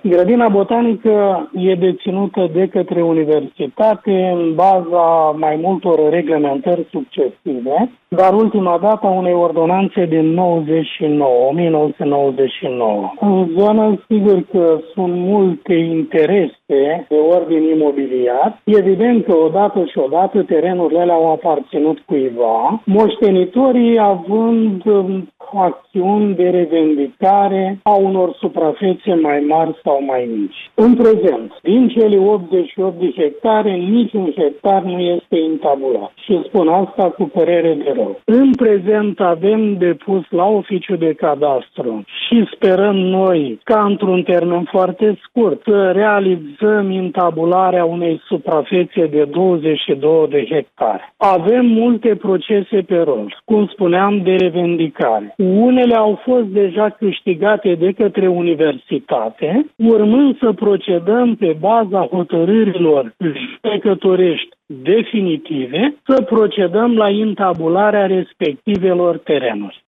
Grădina botanică e deținută de către universitate în baza mai multor reglementări succesive, dar ultima dată a unei ordonanțe din 1999. În zonă, sigur că sunt multe interese de ordin imobiliar. Evident că odată terenurile alea au aparținut cuiva, moștenitorii având acțiuni de revendicare a unor suprafețe mai mari sau mai mici. În prezent, din cele 88 de hectare, niciun hectar nu este intabulat. Și spun asta cu părere de rău. În prezent avem depus la oficiul de cadastru și sperăm noi ca într-un termen foarte scurt să realizăm intabularea unei suprafețe de 22 de hectare. Avem multe procese pe rol, cum spuneam, de revendicare. Unele au fost deja câștigate de către universitate, urmând să procedăm pe baza hotărârilor judecătorești definitive, să procedăm la intabularea respectivelor terenuri.